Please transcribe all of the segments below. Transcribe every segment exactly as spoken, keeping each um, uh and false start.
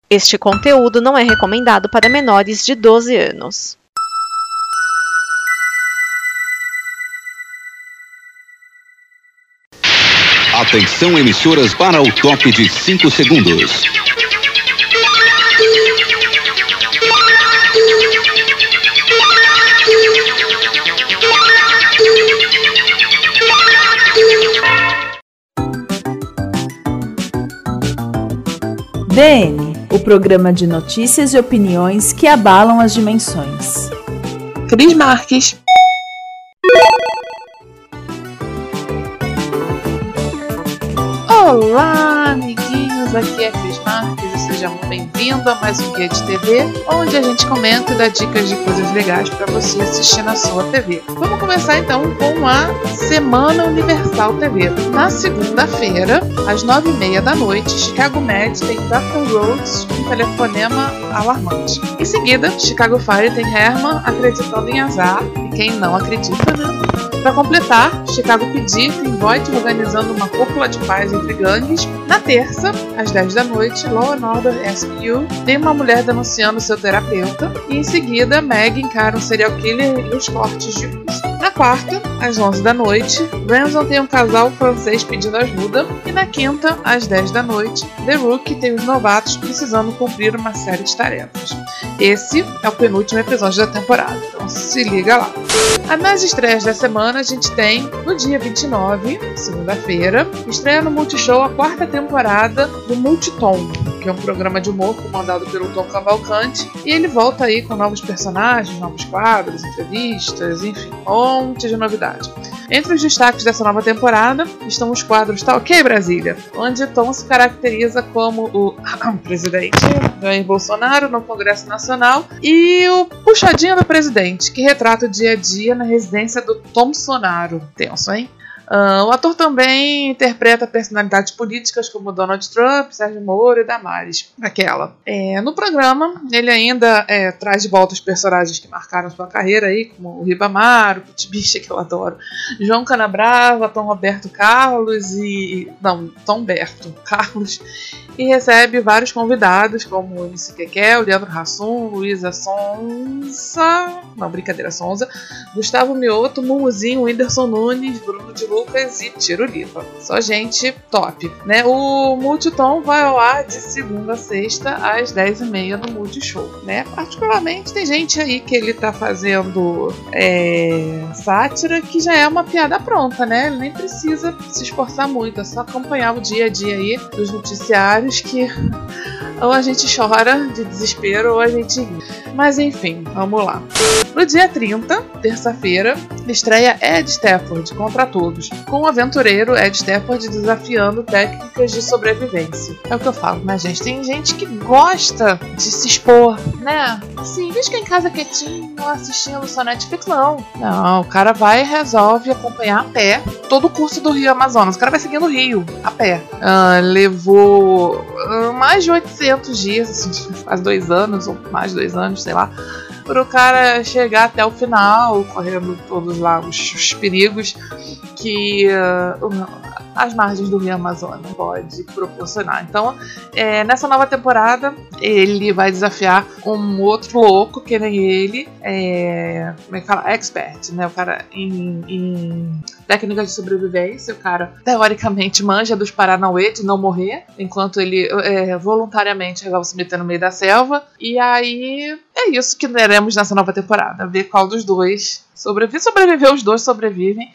Este conteúdo não é recomendado para menores de doze anos. Atenção, emissoras, para o top de cinco segundos. D N, o programa de notícias e opiniões que abalam as dimensões. Cris Marques. Olá, amiguinhos, aqui é Cris Marques e sejam bem-vindos a mais um Guia de T V, onde a gente comenta e dá dicas de coisas legais para você assistir na sua T V. Vamos começar então com a Semana Universal T V. Na segunda-feira, às nove e meia da noite, Chicago Med tem doutor Rhodes, um telefonema alarmante. Em seguida, Chicago Fire tem Herman acreditando em azar, e quem não acredita, né? Para completar, Chicago P D tem Voight organizando uma cúpula de paz entre gangues. Na terça, às dez da noite, Law and Order S P U tem uma mulher denunciando seu terapeuta. E em seguida, Meg encara um serial killer e os cortes de luz. Na quarta, às onze da noite, Ransom tem um casal francês pedindo ajuda. E na quinta, às dez da noite, The Rookie tem os novatos precisando cumprir uma série de tarefas. Esse é o penúltimo episódio da temporada, então se liga lá. Nas estreias da semana, a gente tem, no dia vinte e nove, segunda-feira, estreia no Multishow a quarta temporada do Multitom, que é um programa de humor comandado pelo Tom Cavalcante, e ele volta aí com novos personagens, novos quadros, entrevistas, enfim, um monte de novidade. Entre os destaques dessa nova temporada estão os quadros Tá Ok, Brasília, onde Tom se caracteriza como o presidente Jair Bolsonaro no Congresso Nacional, e o Puxadinho do Presidente, que retrata o dia a dia na residência do Tomsonaro. Tenso, hein? Uh, o ator também interpreta personalidades políticas como Donald Trump, Sérgio Moro e Damares. Aquela. É, no programa, ele ainda é, traz de volta os personagens que marcaram sua carreira, aí, como o Ribamar, o Pitbicha, que eu adoro, João Canabrava, Tom Roberto Carlos e... Não, Tom Berto Carlos. E recebe vários convidados, como o M C Keké, o Leandro Hassum, Luísa Sonza... Não, brincadeira, Sonza. Gustavo Mioto, Mumuzinho, Whindersson Nunes, Bruno de Lucas e Tirolipa. Só gente top, né? O Multitom vai ao ar de segunda a sexta às dez e meia no Multishow, né? Particularmente tem gente aí que ele tá fazendo é, sátira que já é uma piada pronta, né? Ele nem precisa se esforçar muito, é só acompanhar o dia a dia aí dos noticiários que ou a gente chora de desespero ou a gente ri. Mas enfim, vamos lá. No dia trinta, terça-feira, estreia Ed Stafford contra todos, com o aventureiro Ed Stafford desafiando técnicas de sobrevivência. É o que eu falo, né, gente? Tem gente que gosta de se expor, né? Assim, deixa em casa quietinho, assistindo só Netflix, não. Não, o cara vai e resolve acompanhar a pé todo o curso do Rio Amazonas. O cara vai seguindo o Rio, a pé. Ah, levou ah, mais de oitocentos dias, assim, quase dois anos, ou mais de dois anos, sei lá, para o cara chegar até o final, correndo todos lá os, os perigos que uh, as margens do Rio Amazonas pode proporcionar. Então, é, nessa nova temporada, ele vai desafiar um outro louco, que nem ele, é, como é que fala? Expert, né? O cara em, em técnicas de sobrevivência, o cara teoricamente manja dos Paranauê de não morrer, enquanto ele é, voluntariamente resolve se meter no meio da selva. E aí é isso que teremos nessa nova temporada, ver qual dos dois sobrevive. Sobreviver, os dois sobrevivem,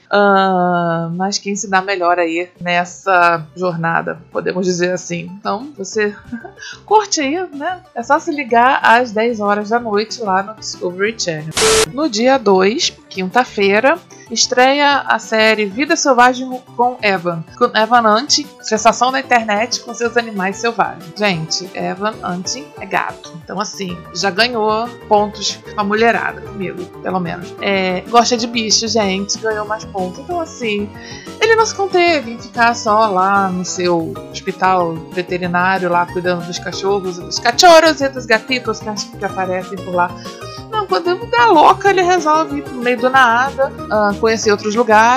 uh, mas quem se dá melhor aí nessa jornada, podemos dizer assim. Então, você curte aí, né? É só se ligar às dez horas da noite lá no Discovery Channel. No dia dois, quinta-feira, estreia a série Vida Selvagem com Evan. Com Evan Hunting, sensação da internet com seus animais selvagens. Gente, Evan Hunting é gato. Então, assim, já ganhou pontos com a mulherada, comigo, pelo menos. É, gosta de bicho, gente, ganhou mais pontos. Então, assim, ele não se conteve em ficar só lá no seu hospital veterinário, lá cuidando dos cachorros, dos cachorros e dos gatitos que, que aparecem por lá. Não, quando dá louca, ele resolve ir pro meio do nada, uh, conhecer outros lugares.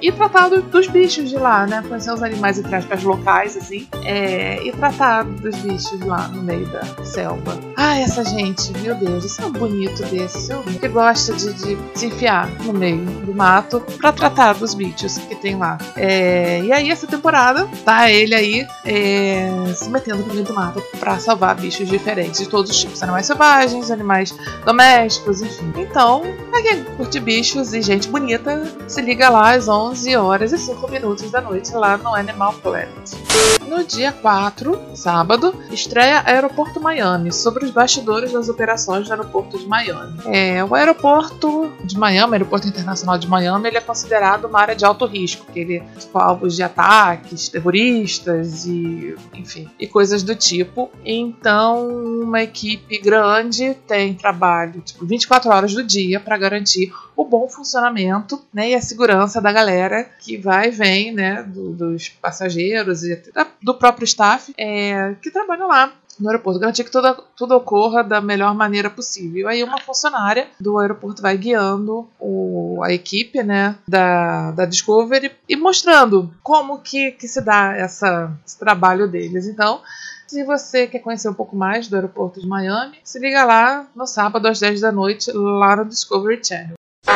e tratar do, dos bichos de lá, né? Conhecer os animais, entre aspas, locais, assim, é, e tratar dos bichos lá no meio da selva. Ai, essa gente, meu Deus, isso é um bonito desse, eu que gosta de, de se enfiar no meio do mato pra tratar dos bichos que tem lá. É, e aí, essa temporada, tá ele aí é, se metendo no meio do mato pra salvar bichos diferentes de todos os tipos, animais selvagens, animais domésticos, enfim. Então, pra quem curte bichos e gente bonita, se liga lá às onze horas e cinco minutos da noite lá no Animal Planet. No dia quatro, sábado, estreia Aeroporto Miami, sobre os bastidores das operações do aeroporto de Miami. É, o aeroporto de Miami, o aeroporto internacional de Miami, ele é considerado uma área de alto risco, porque ele é alvo de ataques terroristas e, enfim, e coisas do tipo. Então, uma equipe grande tem trabalho tipo, vinte e quatro horas do dia para garantir o bom funcionamento, né, e a segurança da galera que vai e vem, né, do, dos passageiros e da, do próprio staff é, que trabalham lá no aeroporto, garantir que tudo, tudo ocorra da melhor maneira possível. Aí uma funcionária do aeroporto vai guiando o, a equipe, né, da, da Discovery e mostrando como que, que se dá essa, esse trabalho deles. Então, se você quer conhecer um pouco mais do aeroporto de Miami, se liga lá no sábado às dez da noite, lá no Discovery Channel.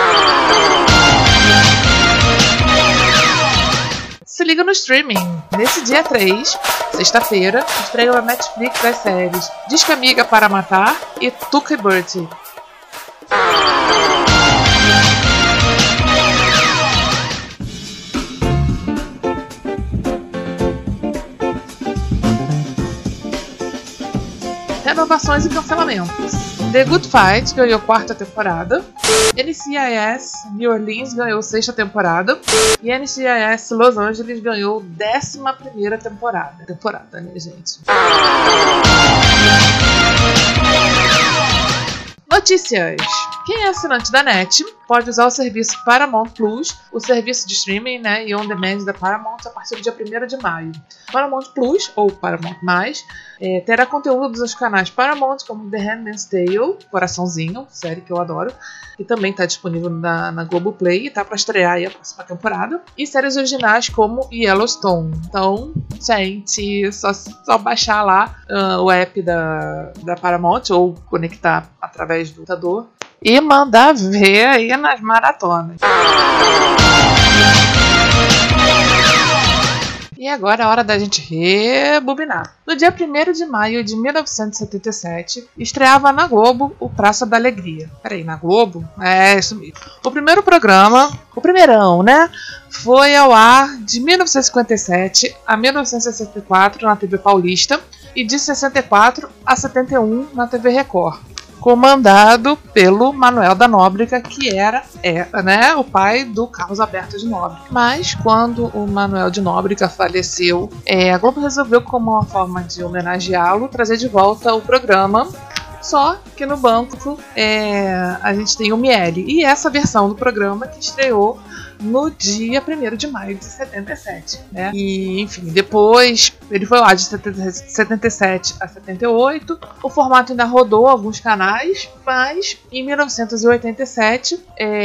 Se liga no streaming. Nesse dia três, sexta-feira, estreia na Netflix as séries Disque Amiga para Matar e Tuca e Bertie. Renovações e cancelamentos. The Good Fight ganhou quarta temporada. N C I S New Orleans ganhou sexta temporada. E N C I S Los Angeles ganhou décima primeira temporada. Temporada, né, gente? Notícias. Quem é assinante da Net pode usar o serviço Paramount Plus, o serviço de streaming, né, e on-demand da Paramount a partir do dia primeiro de maio. Paramount Plus, ou Paramount+, é, terá conteúdo dos canais Paramount, como The Handmaid's Tale, coraçãozinho, série que eu adoro, que também está disponível na, na Globoplay e está para estrear aí a próxima temporada, e séries originais como Yellowstone. Então, gente, só, só baixar lá uh, o app da, da Paramount ou conectar através do computador e mandar ver aí nas maratonas. E agora é hora da gente rebobinar. No dia primeiro de maio de mil novecentos e setenta e sete, estreava na Globo o Praça da Alegria. Peraí, na Globo? É, isso mesmo. O primeiro programa, o primeirão, né? Foi ao ar de mil novecentos e cinquenta e sete a mil novecentos e sessenta e quatro na T V Paulista e de sessenta e quatro a setenta e um na T V Record. Comandado pelo Manuel da Nóbrega, que era, é, né, o pai do Carlos Alberto de Nóbrega. Mas quando o Manuel de Nóbrega faleceu, é, a Globo resolveu, como uma forma de homenageá-lo, trazer de volta o programa. Só que no banco é, a gente tem o Miele. E essa versão do programa que estreou no dia primeiro de maio de setenta e sete, né? E, enfim, depois ele foi lá de setenta e sete a setenta e oito. O formato ainda rodou alguns canais, mas em mil novecentos e oitenta e sete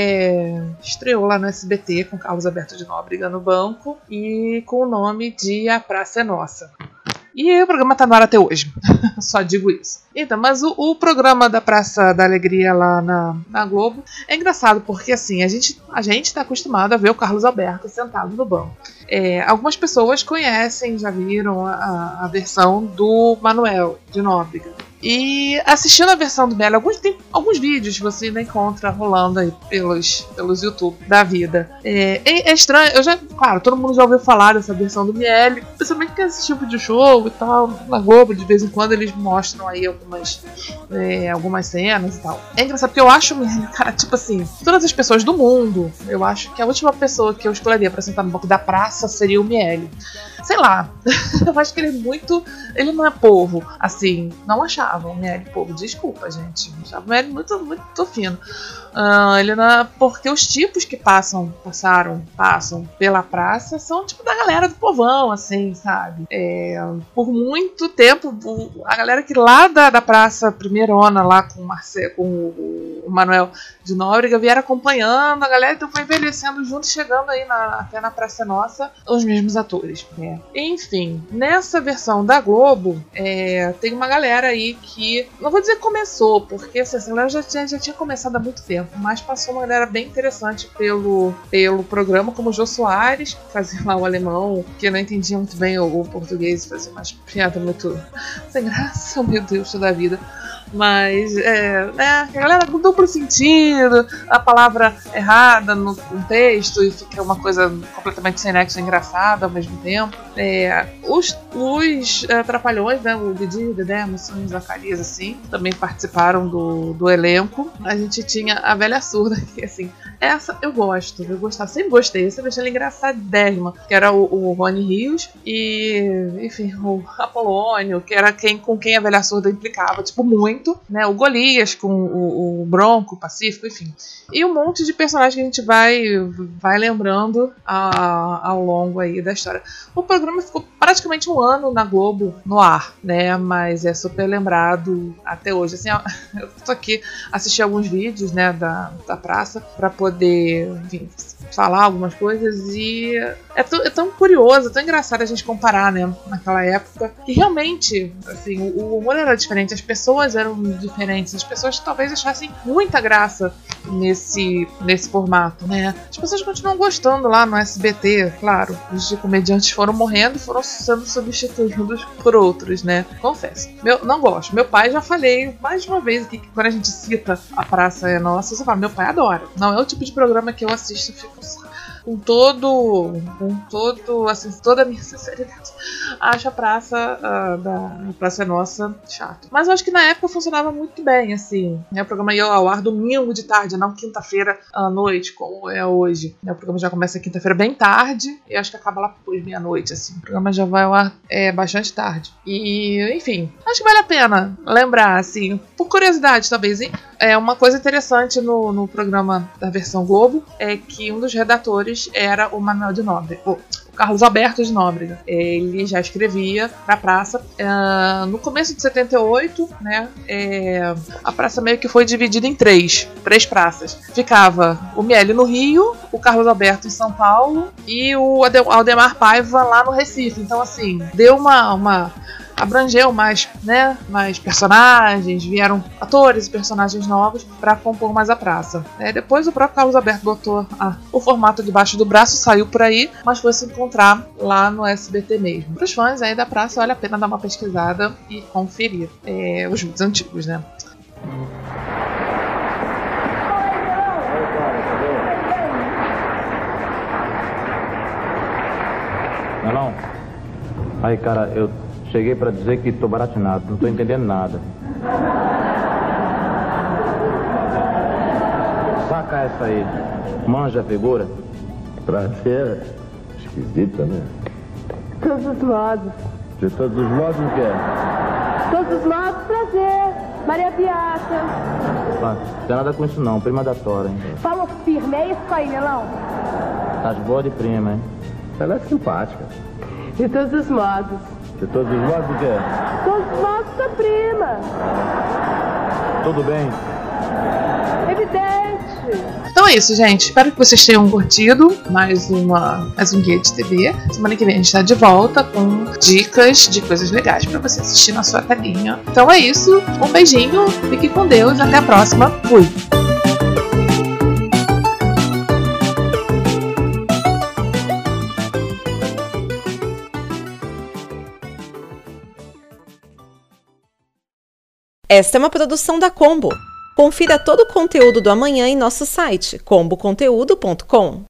é, estreou lá no S B T com Carlos Alberto de Nóbrega no banco e com o nome de A Praça é Nossa. E o programa tá no ar até hoje. Só digo isso. Então, mas o, o programa da Praça da Alegria lá na, na Globo é engraçado, porque assim, a gente, a gente tá acostumado a ver o Carlos Alberto sentado no banco. É, algumas pessoas conhecem, já viram a, a versão do Manuel de Nóbrega. E assistindo a versão do Miele, alguns, tem alguns vídeos que você ainda encontra rolando aí pelos, pelos YouTube da vida. É, é, é estranho, eu já, claro, todo mundo já ouviu falar dessa versão do Miele, principalmente que esse tipo de show e tal, na Globo, de vez em quando eles mostram aí algumas, é, algumas cenas e tal. É engraçado porque eu acho o Miele, cara, tipo assim, todas as pessoas do mundo, eu acho que a última pessoa que eu escolheria pra sentar no banco da praça seria o Miele. Sei lá, eu acho que ele é muito, ele não é povo, assim, não achava. O Miele, povo, desculpa, gente. Achava o Miele muito, muito fino. Uh, ele não é, porque os tipos que passam, passaram, passam pela praça são tipo da galera do povão, assim, sabe? É, por muito tempo, a galera que lá da, da praça primeirona, lá com o, Marce, com o, o o Manuel de Nóbrega vieram acompanhando a galera, então foi envelhecendo junto, chegando aí na, até na Praça Nossa, os mesmos atores. É. Enfim, nessa versão da Globo, é, tem uma galera aí que, não vou dizer que começou, porque assim, essa galera já tinha, já tinha começado há muito tempo, mas passou uma galera bem interessante pelo, pelo programa, como o Jô Soares, que fazia lá o alemão, que eu não entendia muito bem o, o português, fazia umas piadas muito sem graça, meu Deus, toda a vida. Mas, é, né, a galera com duplo sentido, a palavra errada no texto e fica uma coisa completamente sem nexo, engraçada ao mesmo tempo. É, os, os é, Trapalhões, né, o Didi, o Dedé, Mussum e Zacarias, assim, também participaram do, do elenco. A gente tinha a Velha Surda, que, assim, essa eu gosto, eu gostava, sempre gostei, sempre achei ela engraçadérrima, que era o, o Rony Rios e, enfim, o Apolônio, que era quem, com quem a Velha Surda implicava, tipo, muito. Né, o Golias com o, o Bronco, o Pacífico, enfim. E um monte de personagens que a gente vai, vai lembrando a, ao longo aí da história. O programa ficou praticamente um ano na Globo no ar, né? Mas é super lembrado até hoje. Assim, eu tô aqui assisti alguns vídeos, né, da, da praça para poder, enfim, falar algumas coisas e é, tão, é tão curioso, é tão engraçado a gente comparar, né, naquela época, que realmente, assim, o, o humor era diferente, as pessoas eram diferentes, as pessoas talvez achassem muita graça nesse, nesse formato, né? As pessoas continuam gostando lá no S B T, claro, os comediantes foram morrendo e foram sendo substituídos por outros, né? Confesso, meu, não gosto. Meu pai, já falei mais de uma vez aqui, que quando a gente cita A Praça é Nossa, você fala, meu pai adora. Não é o tipo de programa que eu assisto e fico com todo, com todo, assim, toda a minha sinceridade, acho a Praça uh, da a Praça é Nossa chato. Mas eu acho que na época funcionava muito bem, assim. Né? O programa ia ao ar domingo de tarde, não quinta-feira à noite, como é hoje. Né? O programa já começa quinta-feira bem tarde, e acho que acaba lá por meia-noite, assim. O programa já vai ao ar é, bastante tarde. E, enfim, acho que vale a pena lembrar, assim, por curiosidade, talvez, hein? É uma coisa interessante no, no programa da versão Globo é que um dos redatores era o Manuel de Nóbrega, o Carlos Alberto de Nóbrega. Ele já escrevia pra praça. Uh, no começo de setenta e oito, né, é, a praça meio que foi dividida em três, três praças. Ficava o Miele no Rio, o Carlos Alberto em São Paulo e o Aldemar Paiva lá no Recife. Então, assim, deu uma... uma abrangeu mais, né, mais personagens, vieram atores e personagens novos para compor mais a praça. É, depois o próprio Carlos Alberto botou ah, o formato debaixo do braço, saiu por aí, mas foi se encontrar lá no S B T mesmo. Para os fãs aí da praça, vale a pena dar uma pesquisada e conferir é, os vídeos antigos, né? Não, aí, cara, eu cheguei pra dizer que tô baratinado, não tô entendendo nada. Saca essa aí. Manja a figura. Prazer. Esquisita, né? Todos os modos. De todos os modos, o que é? Todos os modos, prazer. Maria Beata. Ah, não tem nada com isso não, prima da Tora, hein? Falou firme, é isso aí, Melão? Tá de boa de prima, hein? Ela é simpática. De todos os modos. De todos os modos, o que é? Todos os modos da prima. Tudo bem? Evidente. Então é isso, gente. Espero que vocês tenham curtido mais, uma, mais um Guia de T V. Semana que vem a gente está de volta com dicas de coisas legais para você assistir na sua telinha. Então é isso. Um beijinho. Fique com Deus. Até a próxima. Fui. Esta é uma produção da Combo. Confira todo o conteúdo do amanhã em nosso site combo conteúdo ponto com.